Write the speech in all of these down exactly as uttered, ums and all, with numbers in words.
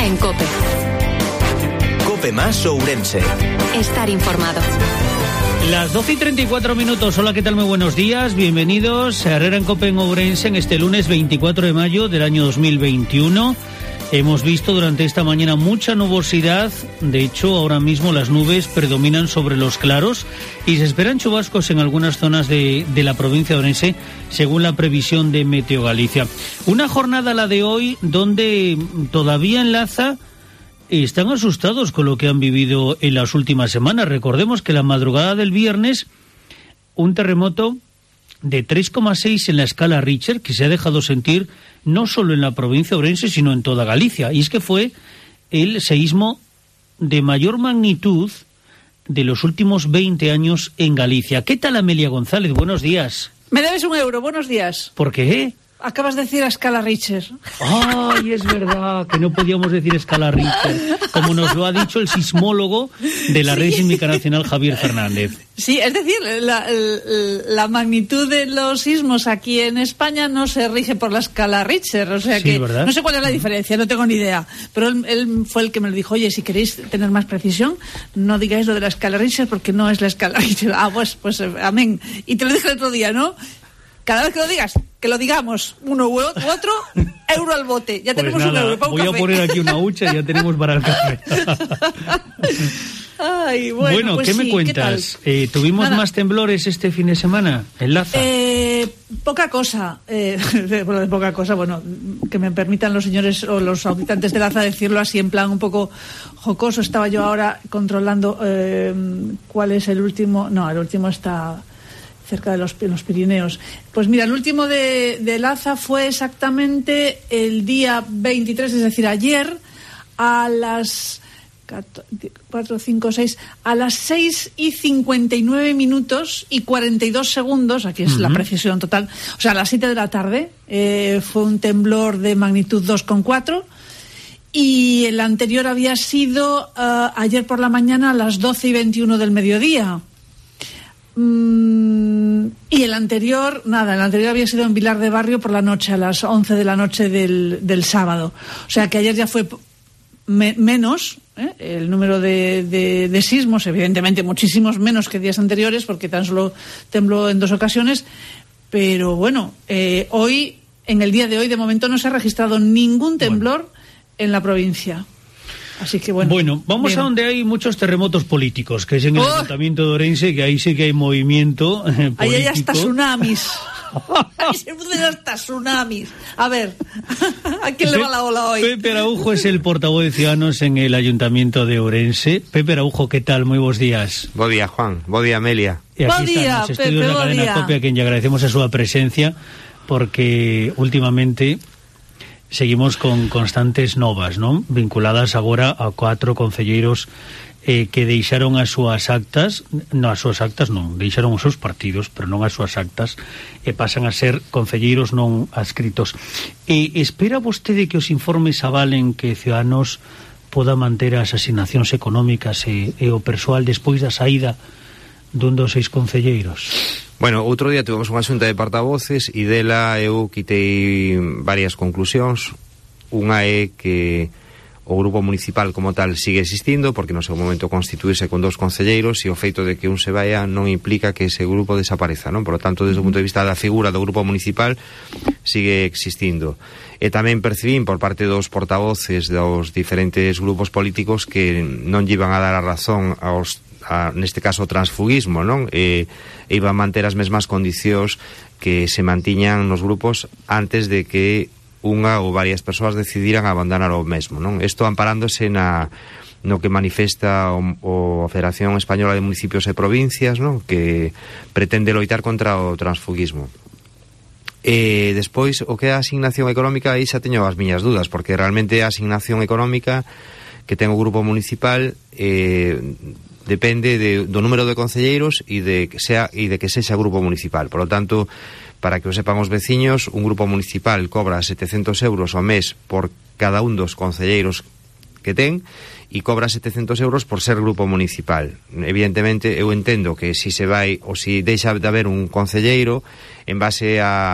en COPE. COPE más Ourense. Estar informado. Las doce y treinta y cuatro minutos. Hola, ¿qué tal? Muy buenos días. Bienvenidos a Herrera en COPE en Ourense en este lunes veinticuatro de mayo del año dos mil veintiuno. Hemos visto durante esta mañana mucha nubosidad. De hecho, ahora mismo las nubes predominan sobre los claros y se esperan chubascos en algunas zonas de, de la provincia de Ourense, según la previsión de Meteo Galicia. Una jornada, la de hoy, donde todavía enlaza. Están asustados con lo que han vivido en las últimas semanas. Recordemos que la madrugada del viernes, un terremoto de tres coma seis en la escala Richter, que se ha dejado sentir no solo en la provincia de Ourense, sino en toda Galicia. Y es que fue el seísmo de mayor magnitud de los últimos veinte años en Galicia. ¿Qué tal, Amelia González? Buenos días. Me debes un euro, buenos días. ¿Por qué? Acabas de decir a escala Richter. Ay, es verdad, que no podíamos decir escala Richter, como nos lo ha dicho el sismólogo de la sí. Red Sísmica Nacional, Javier Fernández. Sí, es decir, la, la magnitud de los sismos aquí en España no se rige por la escala Richter, o sea sí, que ¿verdad? No sé cuál es la diferencia, no tengo ni idea, pero él, él fue el que me lo dijo. Oye, si queréis tener más precisión, no digáis lo de la escala Richter porque no es la escala Richter. Ah, pues, pues amén. Y te lo dije el otro día, ¿no? Cada vez que lo digas, que lo digamos uno u otro, euro al bote. Ya tenemos pues nada, un euro para un voy café. a poner aquí una hucha y ya tenemos para el café. Ay, bueno, bueno pues ¿qué sí, me cuentas? ¿Qué eh, ¿Tuvimos nada. más temblores este fin de semana en Laza? Eh, poca cosa. Eh, bueno, de poca cosa, bueno, que me permitan los señores o los habitantes de Laza decirlo así en plan un poco jocoso. Estaba yo ahora controlando eh, cuál es el último. No, el último está cerca de los, los Pirineos. Pues mira, el último de, de Laza fue exactamente el día veintitrés, es decir, ayer, a las cuatro, cinco, seis, a las seis y cincuenta y nueve minutos y cuarenta y dos segundos, aquí es uh-huh. la precisión total, o sea, a las siete de la tarde, eh, fue un temblor de magnitud dos coma cuatro, y el anterior había sido uh, ayer por la mañana a las doce y veintiuno del mediodía. Mm, y el anterior, nada, el anterior había sido en Vilar de Barrio por la noche, a las once de la noche del, del sábado. O sea que ayer ya fue me, menos ¿eh? el número de, de, de sismos, evidentemente muchísimos menos que días anteriores, porque tan solo tembló en dos ocasiones. Pero bueno, eh, hoy, en el día de hoy, de momento no se ha registrado ningún temblor bueno. en la provincia. Así que bueno. Bueno, vamos bien. A donde hay muchos terremotos políticos, que es en el oh. Ayuntamiento de Ourense, que ahí sí que hay movimiento eh, político. Ahí hay hasta tsunamis. Ahí se producen hasta tsunamis. A ver, ¿a quién Pe- le va la ola hoy? Pepe Araujo es el portavoz de Ciudadanos en el Ayuntamiento de Ourense. Pepe Araujo, ¿qué tal? Muy buenos días. Buen día, Juan. Buen día, Amelia. Y aquí buen día, está, Pepe, de la cadena día. COPE, a quien ya agradecemos a su presencia, porque últimamente seguimos con constantes novas, ¿no? Vinculadas agora a cuatro concelleiros eh, que deixaron as súas actas, non as súas actas non, deixaron os seus partidos, pero non as súas actas, e pasan a ser concelleiros non adscritos. E espera vostede que os informes avalen que Ciudadanos poda manter as asignacións económicas e, e o persoal despois da saída dun dos seis concelleiros? Bueno, outro día tivemos unha xunta de portavoces e dela eu quitei varias conclusións. Unha é que o grupo municipal como tal sigue existindo, porque no seu momento constituíse con dous concelleiros, e o feito de que un se vaya non implica que ese grupo desapareza, non? Por lo tanto, desde o punto de vista da figura do grupo municipal sigue existindo. E tamén percibín por parte dos portavoces dos diferentes grupos políticos que non lle iban a dar a razón aos A, neste caso o transfugismo, non? E, e iba a manter as mesmas condicións que se mantiñan nos grupos antes de que unha ou varias persoas decidiran abandonar o mesmo, non? Isto amparándose na no que manifesta o, o Federación Española de Municipios e Provincias, non? Que pretende loitar contra o transfugismo. E despois, o que é a asignación económica, aí xa teño as miñas dudas, porque realmente a asignación económica que ten o grupo municipal eh, depende de, do número de concelleiros e de que sea e de que sexa grupo municipal. Por lo tanto, para que o sepan os veciños, un grupo municipal cobra setecentos euros ao mes por cada un dos concelleiros que ten e cobra setecentos euros por ser grupo municipal. Evidentemente, eu entendo que si se vai ou si deixa de haber un concelleiro en base a,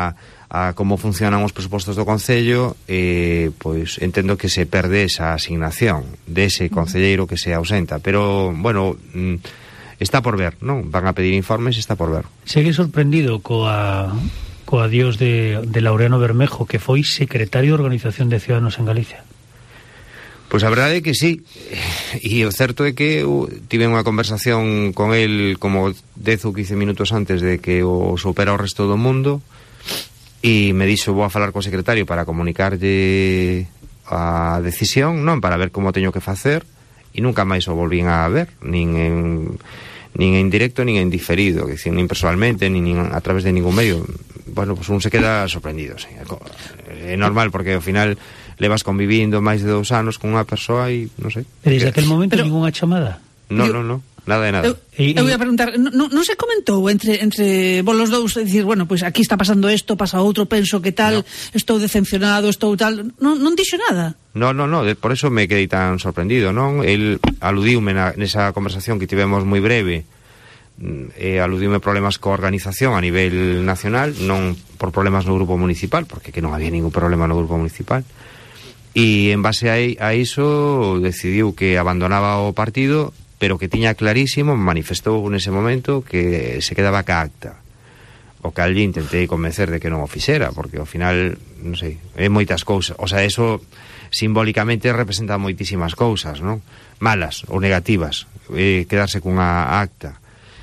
a como funcionan os presupostos do Concello, eh, pois entendo que se perde esa asignación dese concelleiro que se ausenta, pero, bueno, está por ver, non? Van a pedir informes, está por ver. Segue sorprendido coa, coa adiós de, de Laureano Bermejo, que foi secretario de Organización de Ciudadanos en Galicia. Pois a verdade é que sí, e o certo é que eu tive unha conversación con el como dez ou quince minutos antes de que o supera o resto do mundo, e me dixo, vou a falar co secretario para comunicarlle a decisión, non, para ver como teño que facer, e nunca máis o volvín a ver, nin en, nin en directo, nin en diferido, que dicir, nin personalmente, nin, nin a través de ningún medio. Bueno, pues un se queda sorprendido, sí. É normal, porque ao final levas convivindo máis de dous anos con unha persoa e, non sei. E desde aquel momento Pero... ninguna chamada? No, no, no, nada de nada. Eu, eu voy a preguntar, non no se comentou entre entre vos los dous, decir, bueno, pois pues aquí está pasando isto, pasa outro, penso que tal, no. Estou decepcionado, estou tal, non, non dixo nada? No, no, no, por eso me quedei tan sorprendido, non? El aludiume na, nesa conversación que tivemos moi breve, e aludiume problemas coa organización a nivel nacional, non por problemas no grupo municipal, porque que non había ningún problema no grupo municipal. E en base a, a iso decidiu que abandonaba o partido, pero que tiña clarísimo, manifestou nese momento que se quedaba ca acta. O que ali intentei convencer de que non o fixera, porque ao final, non sei, é moitas cousas. O sea, eso simbólicamente representa moitísimas cousas, non? Malas ou negativas, eh, quedarse cunha acta.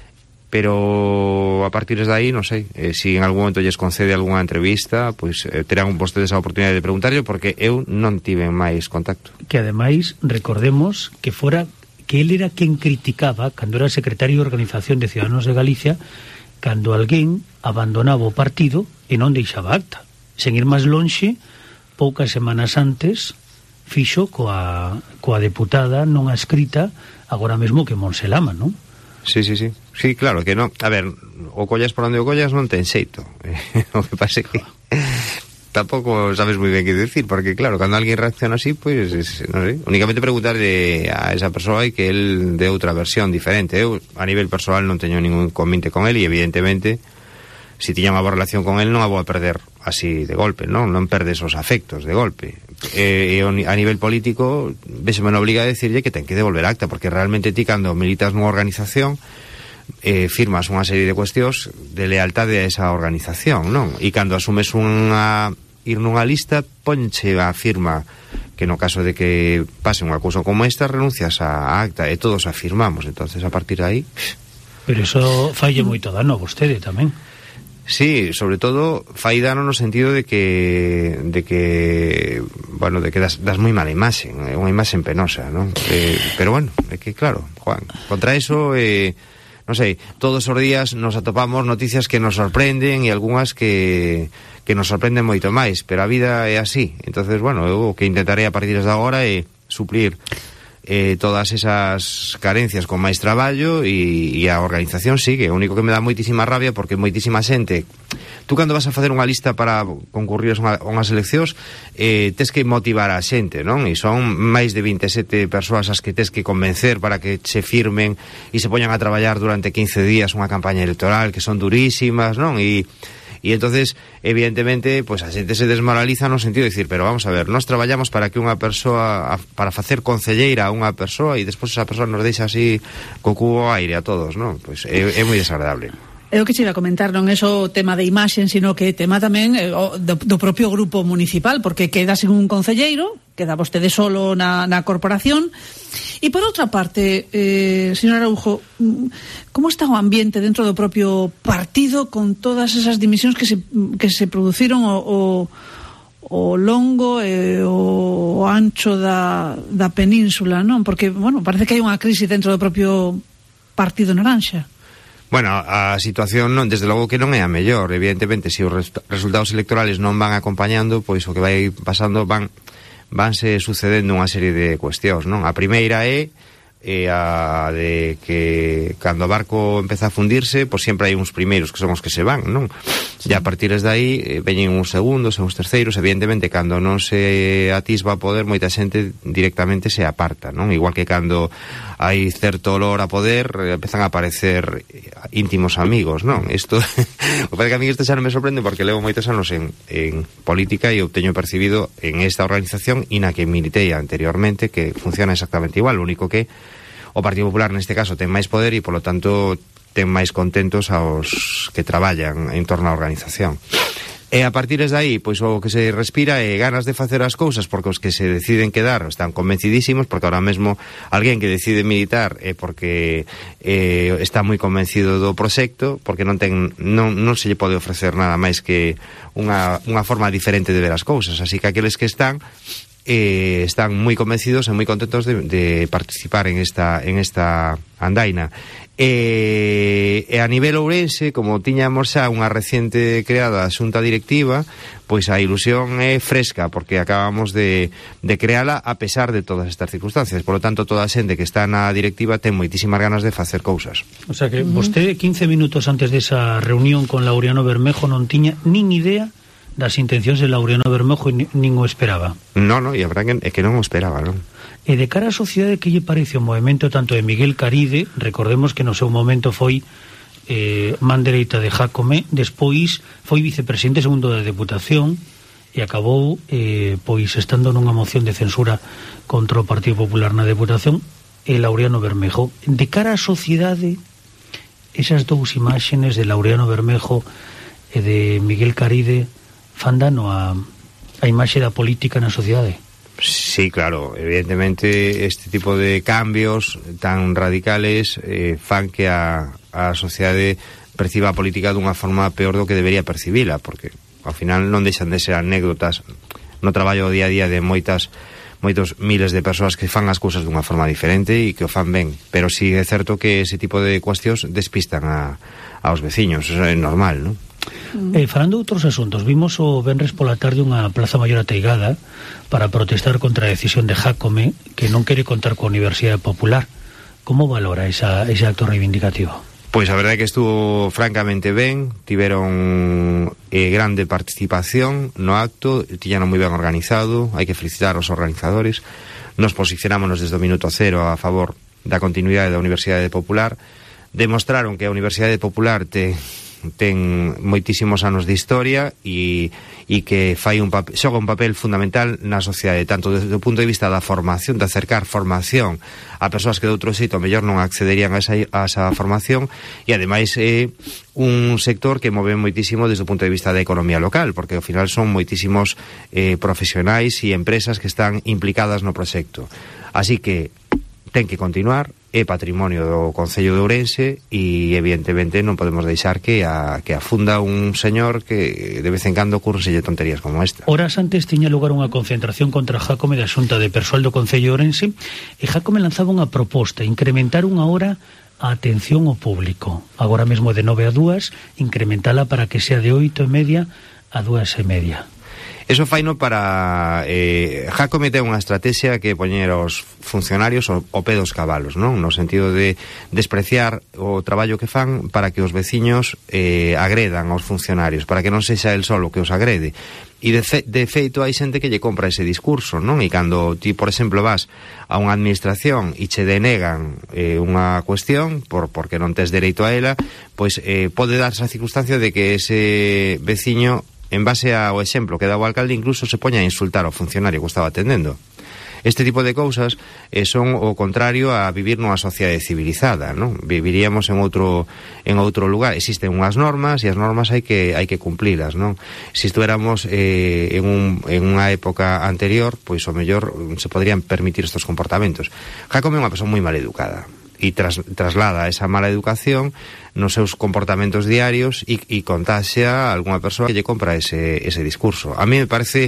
Pero a partir de aí, non sei, eh, se en algún momento lles concede algunha entrevista, pois eh, terán vostedes a oportunidade de preguntarlo, porque eu non tive máis contacto. Que ademais, recordemos que fora que él era quen criticaba, cando era secretario de Organización de Ciudadanos de Galicia, cando alguén abandonaba o partido e non deixaba acta. Sen ir máis lonxe, poucas semanas antes fixo coa, coa deputada non escrita agora mesmo que Monselama, non? Sí, sí, sí. Sí, claro, que non, a ver, o collas por onde o collas non ten xeito. O que pasa é que tampouco sabes moi ben que decir, porque claro, cando alguén reacciona así, pois, pues, non sei, únicamente preguntarle a esa persoa e que el dé outra versión diferente. Eu, a nivel personal, non teño ningún convinte con el e, evidentemente, se tiña unha boa relación con el, non a vou a perder así de golpe, non? Non perdes os afectos de golpe. E, e a nivel político, vese me obliga a decirlle que ten que devolver acta, porque realmente ti, cando militas nunha organización, eh, firmas unha serie de cuestións de lealtade a esa organización, non? E cando asumes unha ir nunha lista, ponche a firma que no caso de que pase unha cousa como esta, renuncias a acta e todos a firmamos. Entonces, a partir de aí... Pero eso falle moito dano a vostede tamén. Sí, sobre todo fai dano no sentido de que de que, bueno, de que das, das moi mala imaxe, é unha imaxe penosa, non? Eh, pero bueno, é que claro, Juan, contra eso, eh, non sei, todos os días nos atopamos noticias que nos sorprenden e algunhas que que nos sorprenden moito máis, pero a vida é así. Entonces, bueno, eu o que intentarei a partir de agora é suplir eh, todas esas carencias con máis traballo e, e a organización sigue. O único que me dá moitísima rabia, porque moitísima xente, tú cando vas a facer unha lista para concurrir a unhas eleccións, eh, tes que motivar a xente, non? E son máis de vinte e sete persoas as que tes que convencer para que se firmen e se poñan a traballar durante quince días unha campaña electoral que son durísimas, non? E E entonces, evidentemente, pues a xente se desmoraliza no sentido de decir, pero vamos a ver, nós traballamos para que unha persoa, para facer concelleira a unha persoa e despois esa persoa nos deixa así co cubo aire a todos, non? Pois é, é moi desagradable. É o que che iba a comentar, non é só o tema de imaxen, sino que tema tamén eh, do, do propio grupo municipal, porque queda sen un concelleiro, queda vostede solo na, na corporación. E por outra parte, eh, señor Araujo, como está o ambiente dentro do propio partido con todas esas dimisións que se, que se produciron o, o, o longo e o ancho da, da península, non? Porque, bueno, parece que hai unha crise dentro do propio Partido Naranja. Bueno, a situación non, desde logo que non é a mellor. Evidentemente, se os res, resultados electorales non van acompañando, pois o que vai pasando van vanse sucedendo unha serie de cuestións, non? A primeira é e a de que cando o barco empeza a fundirse, pois sempre hai uns primeiros que son os que se van, non? Sí. E a partir de aí eh, veñen uns segundos e uns terceiros, evidentemente cando non se atisba a poder, moita xente directamente se aparta, non? Igual que cando hai certo olor a poder, eh, empezan a aparecer íntimos amigos, non? Isto, o que a mí isto xa non me sorprende porque levo moitos anos en, en política e o teño percibido en esta organización e na que militei anteriormente, que funciona exactamente igual, o único que o Partido Popular neste caso ten máis poder e polo tanto ten máis contentos aos que traballan en torno á organización. E a partir de aí, pois o que se respira é ganas de facer as cousas, porque os que se deciden quedar están convencidísimos, porque ahora mesmo alguén que decide militar é porque eh, está moi convencido do proxecto, porque non ten non, non se lle pode ofrecer nada máis que unha, unha forma diferente de ver as cousas, así que aqueles que están eh, están moi convencidos e moi contentos de, de participar en esta, en esta andaina. E, e a nivel ourense, como tiñamos xa unha reciente creada xunta directiva, pois a ilusión é fresca, porque acabamos de, de creala a pesar de todas estas circunstancias. Por lo tanto, toda a xente que está na directiva ten moitísimas ganas de facer cousas. O sea que vostede quince minutos antes desa reunión con Laureano Bermejo non tiña nin idea das intencións de Laureano Bermejo e nin o esperaba. Non, non, e a verdade é que non o esperaba, non? E de cara á sociedade, que lle parece o movimento tanto de Miguel Caride, recordemos que no seu momento foi eh, man dereita de Jácome, despois foi vicepresidente segundo da Deputación e acabou eh, pois estando nunha moción de censura contra o Partido Popular na Deputación, e Laureano Bermejo. De cara á sociedade, esas dous imaxes de Laureano Bermejo e de Miguel Caride fan dano a, a imaxe da política na sociedade. Sí, claro, evidentemente este tipo de cambios tan radicales eh, fan que a, a sociedade perciba a política dunha forma peor do que debería percibila, porque ao final non deixan de ser anécdotas no traballo día a día de moitas moitos miles de persoas que fan as cousas dunha forma diferente e que o fan ben, pero sí é certo que ese tipo de cuestións despistan a, aos veciños, eso é normal, non? Eh, falando de outros asuntos, vimos o venres pola tarde unha plaza maior ateigada para protestar contra a decisión de Jácome, que non quere contar coa Universidade Popular. Como valora esa, ese acto reivindicativo? Pois a verdade é que estuvo francamente ben, tiveron eh, grande participación no acto, tiñano moi ben organizado, hai que felicitar aos organizadores. Nos posicionámonos desde o minuto cero a favor da continuidade da Universidade Popular. Demostraron que a Universidade Popular te ten moitísimos anos de historia e, e que fai un papel, xoga un papel fundamental na sociedade, tanto desde o punto de vista da formación, de acercar formación a persoas que de outro xeito mellor non accederían a esa, a esa formación, e ademais é un sector que move moitísimo desde o punto de vista da economía local, porque ao final son moitísimos eh, profesionais e empresas que están implicadas no proxecto. Así que ten que continuar, é patrimonio do Concello de Ourense e evidentemente non podemos deixar que a, que afunda un señor que de vez en cando ocurrenselle tonterías como esta. Horas antes tiña lugar unha concentración contra Jácome da Xunta de Persoal do Concello de Ourense, e Jácome lanzaba unha proposta, incrementar unha hora a atención ao público, agora mesmo de nove a dúas, incrementala para que sea de oito e media a dúas e media. Eso faino para... Eh, Jácome ten unha estrategia que poñer aos funcionarios o, o pé dos cabalos, non? No sentido de despreciar o traballo que fan para que os veciños eh, agredan aos funcionarios, para que non sexa el solo que os agrede. E de, fe, de feito hai xente que lle compra ese discurso, non? E cando ti, por exemplo, vas a unha administración e che denegan eh, unha cuestión por porque non tes dereito a ela, pois eh, pode darse a circunstancia de que ese veciño, en base ao exemplo que dá o alcalde, incluso se poña a insultar ao funcionario que estaba atendendo. Este tipo de cousas eh, son o contrario a vivir nunha sociedade civilizada, non? Viviríamos en outro en outro lugar. Existen unhas normas e as normas hai que hai que cumplilas, non? Se estuéramos eh, en, un, en unha época anterior, pois o mellor se podrían permitir estos comportamentos. Jácome é unha persoa moi mal educada e tras, traslada esa mala educación nos seus comportamentos diarios e, e contaxia a algunha persoa que lle compra ese, ese discurso. A mí me parece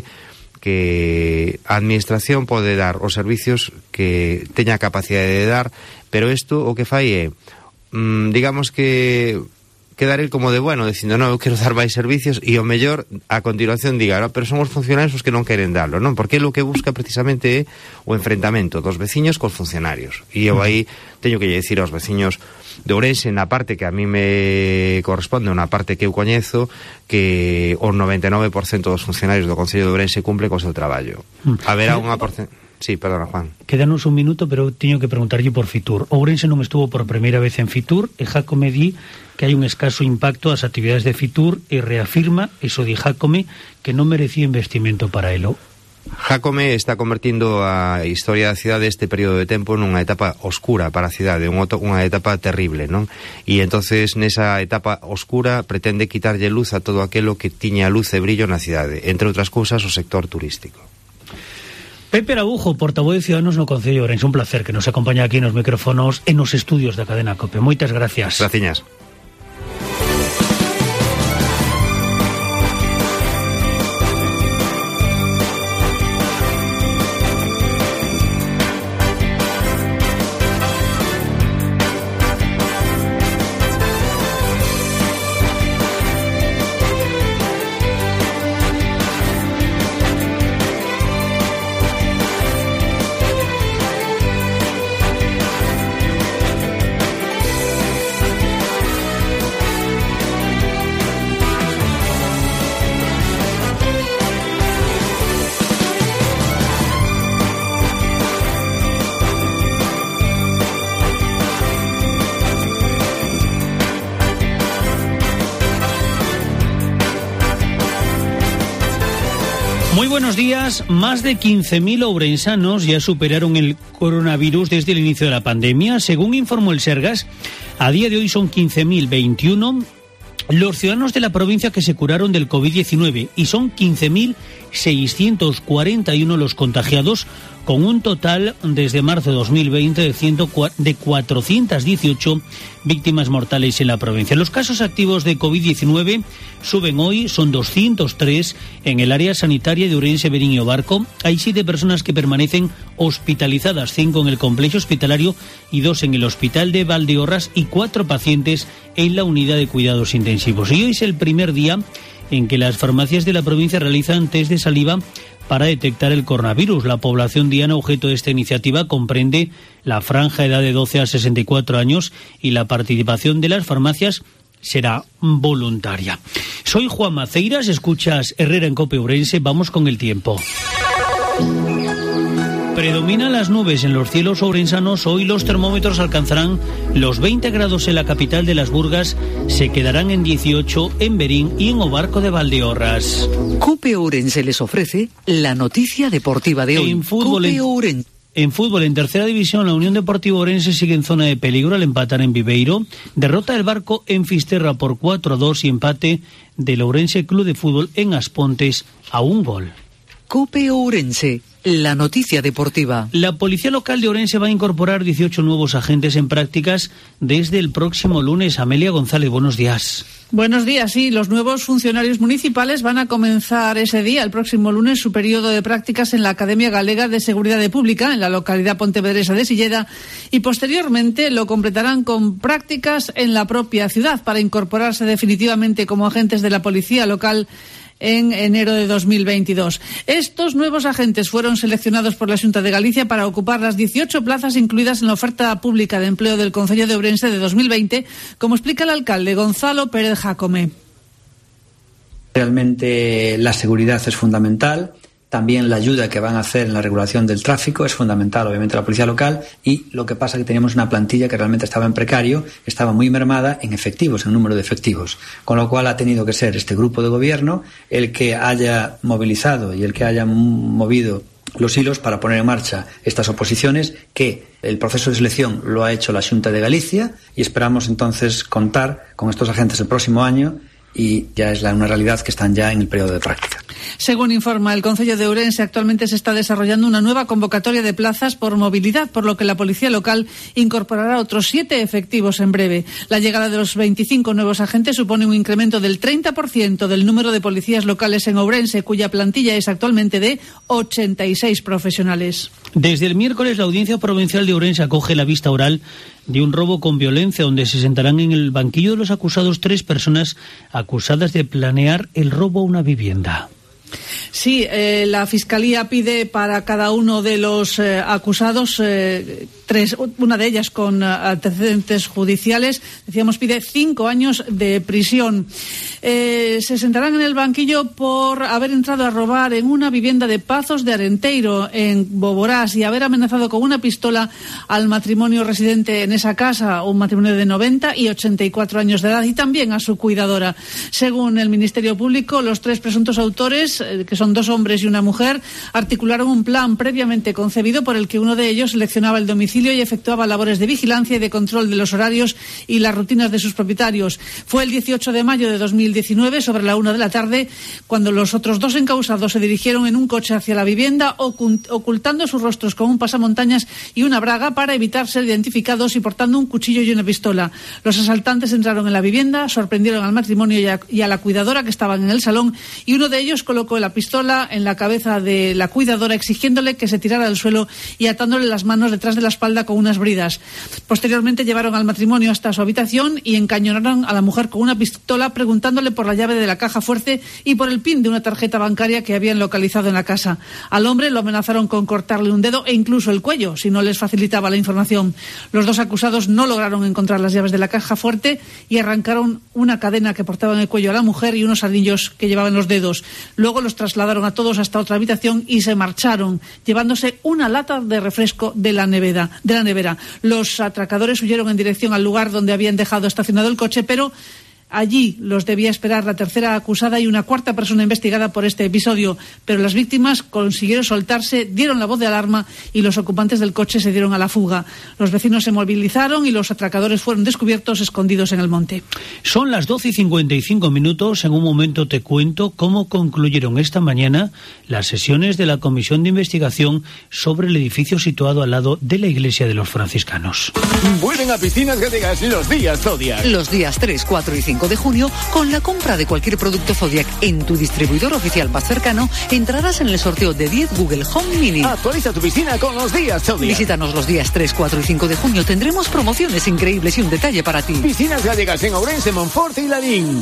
que a administración pode dar os servicios que teña capacidade de dar, pero isto o que fai é, mmm, digamos que quedar el como de bueno, dicindo, non, eu quero dar máis servicios, e o mellor a continuación diga, no, pero son os funcionarios os que non queren darlo, non? Porque lo que busca precisamente é o enfrentamento dos veciños cos funcionarios. E eu aí teño que dicir aos veciños de Ourense, na parte que a mí me corresponde, na parte que eu coñezo, que o noventa e nove por cento dos funcionarios do Concello de Ourense cumple co seu traballo. Haberá unha porcent... Sí, perdona, Juan. Quédanos un minuto, pero teño que preguntarlle por Fitur. Ourense non estuvo por primeira vez en Fitur, e Jácome di que hai un escaso impacto ás actividades de Fitur, e reafirma, iso di Jácome, que non merecía investimento para elo. Jácome está convertindo a historia da cidade este período de tempo nunha etapa oscura para a cidade, unha etapa terrible, non? E entonces nesa etapa oscura pretende quitarlle luz a todo aquilo que tiña luz e brillo na cidade, entre outras cousas o sector turístico. Pepe Araújo, portavoz de Ciudadanos no Concello de Ourense, un placer que nos acompaña aquí nos micrófonos e nos estudios da cadena COPE. Moitas gracias. Graciñas. Muy buenos días. Más de quince mil ourensanos ya superaron el coronavirus desde el inicio de la pandemia. Según informó el Sergas, a día de hoy son quince mil veintiuno los ciudadanos de la provincia que se curaron del COVID diecinueve y son quince mil seiscientos cuarenta y uno los contagiados, con un total desde marzo de dos mil veinte de, ciento, de cuatrocientas dieciocho víctimas mortales en la provincia. Los casos activos de COVID diecinueve suben hoy, son doscientos tres en el área sanitaria de Ourense, Verín y Obarco. Hay siete personas que permanecen hospitalizadas, cinco en el complejo hospitalario y dos en el hospital de Valdeorras y cuatro pacientes en la unidad de cuidados intensivos. Y hoy es el primer día en que las farmacias de la provincia realizan test de saliva para detectar el coronavirus. La población diana objeto de esta iniciativa comprende la franja de edad de doce a sesenta y cuatro años y la participación de las farmacias será voluntaria. Soy Juan Maceiras, escuchas Herrera en COPE Ourense. Vamos con el tiempo. Predominan las nubes en los cielos ourensanos. Hoy los termómetros alcanzarán los veinte grados en la capital de Las Burgas, se quedarán en dieciocho en Verín y en Obarco de Valdeorras. COPE Ourense les ofrece la noticia deportiva de hoy. En fútbol, en, en fútbol, en tercera división, la Unión Deportiva Ourense sigue en zona de peligro al empatar en Viveiro. Derrota del Barco en Fisterra por cuatro a dos y empate del Ourense Club de Fútbol en Aspontes a un gol. COPE Ourense, la noticia deportiva. La Policía Local de Ourense va a incorporar dieciocho nuevos agentes en prácticas desde el próximo lunes. Amelia González, buenos días. Buenos días, sí. Los nuevos funcionarios municipales van a comenzar ese día, el próximo lunes, su periodo de prácticas en la Academia Galega de Seguridad Pública, en la localidad pontevedresa de Silleda, y posteriormente lo completarán con prácticas en la propia ciudad para incorporarse definitivamente como agentes de la Policía Local en enero de dos mil veintidós. Estos nuevos agentes fueron seleccionados por la Xunta de Galicia para ocupar las dieciocho plazas incluidas en la oferta pública de empleo del Concello de Ourense de dos mil veinte, como explica el alcalde Gonzalo Pérez Jácome. Realmente la seguridad es fundamental. También la ayuda que van a hacer en la regulación del tráfico es fundamental, obviamente, la policía local, y lo que pasa es que teníamos una plantilla que realmente estaba en precario, estaba muy mermada en efectivos, en número de efectivos, con lo cual ha tenido que ser este grupo de gobierno el que haya movilizado y el que haya movido los hilos para poner en marcha estas oposiciones, que el proceso de selección lo ha hecho la Xunta de Galicia, y esperamos entonces contar con estos agentes el próximo año, y ya es la, una realidad que están ya en el periodo de práctica. Según informa el Concello de Ourense, actualmente se está desarrollando una nueva convocatoria de plazas por movilidad, por lo que la Policía Local incorporará otros siete efectivos en breve. La llegada de los veinticinco nuevos agentes supone un incremento del treinta por ciento del número de policías locales en Ourense, cuya plantilla es actualmente de ochenta y seis profesionales. Desde el miércoles, la Audiencia Provincial de Ourense acoge la vista oral de un robo con violencia, donde se sentarán en el banquillo de los acusados tres personas acusadas de planear el robo a una vivienda. Sí, eh, la Fiscalía pide para cada uno de los eh, acusados, eh, tres, una de ellas con uh, antecedentes judiciales, decíamos, pide cinco años de prisión. Eh, se sentarán en el banquillo por haber entrado a robar en una vivienda de Pazos de Arenteiro, en Boborás, y haber amenazado con una pistola al matrimonio residente en esa casa, un matrimonio de noventa y ochenta y cuatro años de edad, y también a su cuidadora. Según el Ministerio Público, los tres presuntos autores, eh, que son dos hombres y una mujer, articularon un plan previamente concebido por el que uno de ellos seleccionaba el domicilio y efectuaba labores de vigilancia y de control de los horarios y las rutinas de sus propietarios. Fue el dieciocho de mayo de dos mil diecinueve, sobre la una de la tarde, cuando los otros dos encausados se dirigieron en un coche hacia la vivienda, ocultando sus rostros con un pasamontañas y una braga para evitar ser identificados y portando un cuchillo y una pistola. Los asaltantes entraron en la vivienda, sorprendieron al matrimonio y a, y a la cuidadora, que estaban en el salón, y uno de ellos colocó la pistola en la cabeza de la cuidadora, exigiéndole que se tirara al suelo y atándole las manos detrás de la espalda con unas bridas. Posteriormente llevaron al matrimonio hasta su habitación y encañonaron a la mujer con una pistola, preguntándole por la llave de la caja fuerte y por el pin de una tarjeta bancaria que habían localizado en la casa. Al hombre lo amenazaron con cortarle un dedo e incluso el cuello si no les facilitaba la información. Los dos acusados no lograron encontrar las llaves de la caja fuerte y arrancaron una cadena que portaba en el cuello a la mujer y unos anillos que llevaba en los dedos. Luego los trasladaron a todos hasta otra habitación y se marcharon, llevándose una lata de refresco de la nevera. De la nevera. Los atracadores huyeron en dirección al lugar donde habían dejado estacionado el coche, pero allí los debía esperar la tercera acusada y una cuarta persona investigada por este episodio, pero las víctimas consiguieron soltarse, dieron la voz de alarma y los ocupantes del coche se dieron a la fuga. Los vecinos se movilizaron y los atracadores fueron descubiertos escondidos en el monte. Son las doce y cincuenta y cinco minutos. En un momento te cuento cómo concluyeron esta mañana las sesiones de la Comisión de Investigación sobre el edificio situado al lado de la iglesia de los franciscanos. Vuelven a Piscinas Gallegas los días Zodiac. Los días tres, cuatro y cinco de junio, con la compra de cualquier producto Zodiac en tu distribuidor oficial más cercano, entrarás en el sorteo de diez Google Home Mini. Actualiza tu piscina con los días Zodiac. Visítanos los días tres, cuatro y cinco de junio. Tendremos promociones increíbles y un detalle para ti. Piscinas Gallegas en Ourense, Monfort y Larín.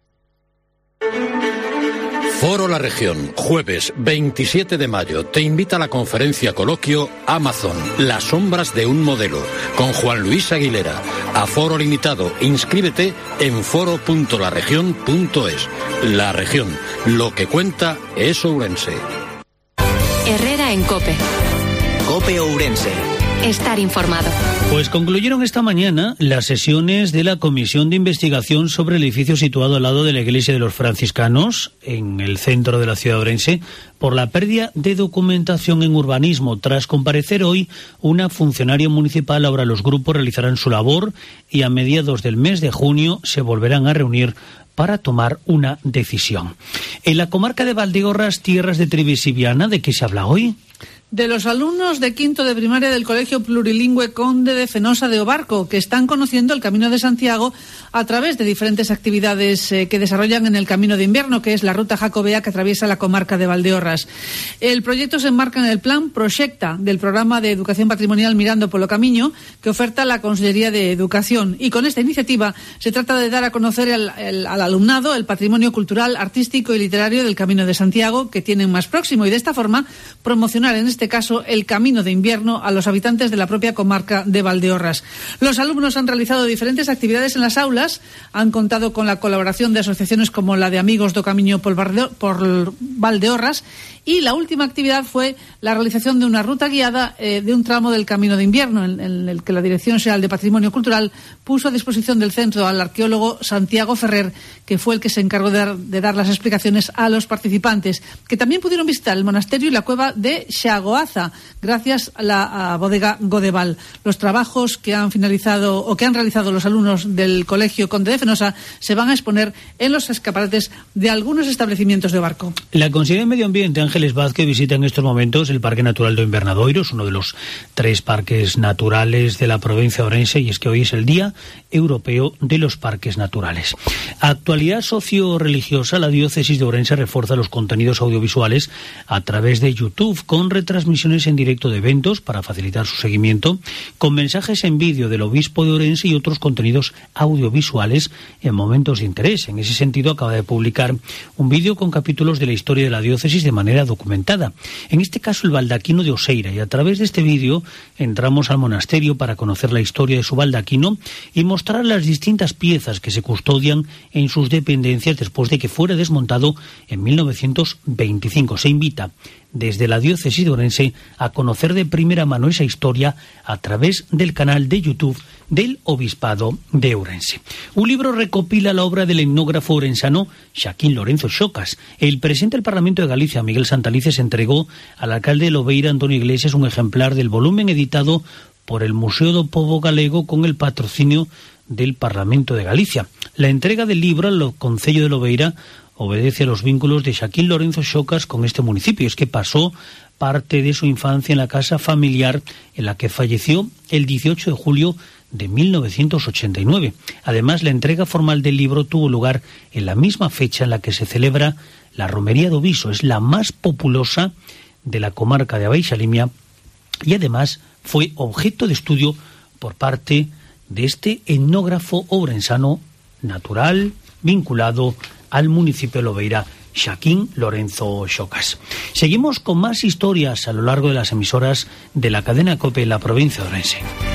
Foro La Región, jueves veintisiete de mayo, te invita a la conferencia coloquio Amazon, las sombras de un modelo, con Juan Luis Aguilera. Aforo limitado, inscríbete en foro punto la región punto es. La Región, lo que cuenta es Ourense. Herrera en COPE. COPE Ourense. Estar informado. Pues concluyeron esta mañana las sesiones de la Comisión de Investigación sobre el edificio situado al lado de la iglesia de los franciscanos, en el centro de la ciudad de Ourense, por la pérdida de documentación en urbanismo. Tras comparecer hoy una funcionaria municipal, ahora los grupos realizarán su labor y a mediados del mes de junio se volverán a reunir para tomar una decisión. En la comarca de Valdeorras, tierras de Trives y Viana, ¿de qué se habla hoy? De los alumnos de quinto de primaria del Colegio Plurilingüe Conde de Fenosa de Obarco, que están conociendo el Camino de Santiago a través de diferentes actividades eh, que desarrollan en el Camino de Invierno, que es la ruta jacobea que atraviesa la comarca de Valdeorras. El proyecto se enmarca en el plan Proxecta del Programa de Educación Patrimonial Mirando polo Camiño, que oferta la Consellería de Educación. Y con esta iniciativa se trata de dar a conocer el, el, al alumnado el patrimonio cultural, artístico y literario del Camino de Santiago que tienen más próximo, y de esta forma promocionar en este caso el Camino de Invierno a los habitantes de la propia comarca de Valdeorras. Los alumnos han realizado diferentes actividades en las aulas, han contado con la colaboración de asociaciones como la de Amigos do Camiño por Valdeorras, y la última actividad fue la realización de una ruta guiada eh, de un tramo del Camino de Invierno, en, en el que la Dirección Xeral de Patrimonio Cultural puso a disposición del centro al arqueólogo Santiago Ferrer, que fue el que se encargó de dar, de dar las explicaciones a los participantes, que también pudieron visitar el monasterio y la cueva de Xago Goaza, gracias a la a bodega Godeval. Los trabajos que han finalizado o que han realizado los alumnos del Colegio Conde de Fenosa se van a exponer en los escaparates de algunos establecimientos de Barco. La Consellería de Medio Ambiente, Ángeles Vázquez, visita en estos momentos el Parque Natural do Invernadoiro, es uno de los tres parques naturales de la provincia de Ourense, y es que hoy es el Día Europeo de los Parques Naturales. Actualidad socio-religiosa, la diócesis de Ourense refuerza los contenidos audiovisuales a través de YouTube, con retransmisiones en directo de eventos para facilitar su seguimiento, con mensajes en vídeo del obispo de Ourense y otros contenidos audiovisuales en momentos de interés. En ese sentido, acaba de publicar un vídeo con capítulos de la historia de la diócesis de manera documentada. En este caso, el baldaquino de Oseira, y a través de este vídeo entramos al monasterio para conocer la historia de su baldaquino y mostrar las distintas piezas que se custodian en sus dependencias después de que fuera desmontado en mil novecientos veinticinco. Se invita desde la diócesis de Ourense a conocer de primera mano esa historia a través del canal de YouTube del Obispado de Ourense. Un libro recopila la obra del etnógrafo ourensano Xaquín Lorenzo Xocas. El presidente del Parlamento de Galicia, Miguel Santalices, entregó al alcalde de Lobeira, Antonio Iglesias, un ejemplar del volumen editado por el Museo do Pobo Galego con el patrocinio del Parlamento de Galicia. La entrega del libro al Concello de Lobeira obedece a los vínculos de Xaquín Lorenzo Xocas con este municipio. Es que pasó parte de su infancia en la casa familiar en la que falleció el dieciocho de julio de mil novecientos ochenta y nueve. Además, la entrega formal del libro tuvo lugar en la misma fecha en la que se celebra la Romería do Viso. Es la más populosa de la comarca de Abaixalimia y además fue objeto de estudio por parte de este etnógrafo ourensano natural vinculado al municipio de Lobeira, Xaquín Lorenzo Xocas. Seguimos con más historias a lo largo de las emisoras de la cadena COPE en la provincia de Ourense.